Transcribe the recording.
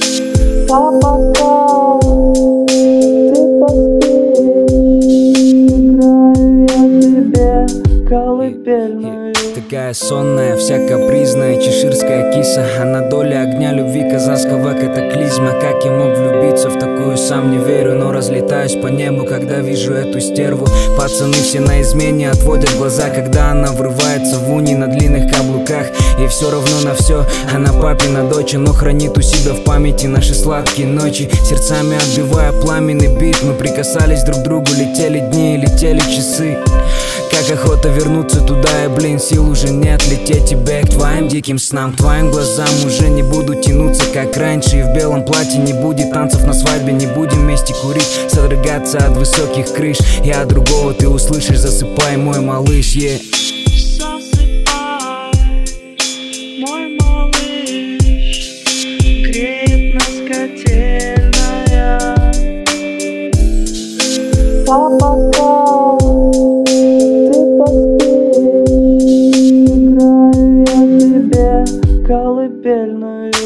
А пока ты поспишь, играю я тебе колыбельную. Такая сонная, вся капризная, чеширская киса. А на доле огня любви казахского катаклизма. Как я мог влюбиться в такую, сам не верю. Но разлетаюсь по небу, когда вижу эту стерву. Пацаны все на измене отводят глаза, когда она врывается в уни на длинных каблуках. Ей все равно на все, она папина дочь, но хранит у себя в памяти наши сладкие ночи. Сердцами отбивая пламенный бит, мы прикасались друг к другу, летели дни и летели часы. Как охота вернуться туда, и, блин, сил уже нет лететь тебе к твоим диким снам. К твоим глазам уже не буду тянуться, как раньше. И в белом платье не будет танцев на свадьбе. Не будем вместе курить, содрогаться от высоких крыш. Я другого ты услышишь, засыпай, мой малыш, yeah. Засыпай, мой малыш, греет нас котельная. А пока ты поспишь, играю я тебе колыбельную.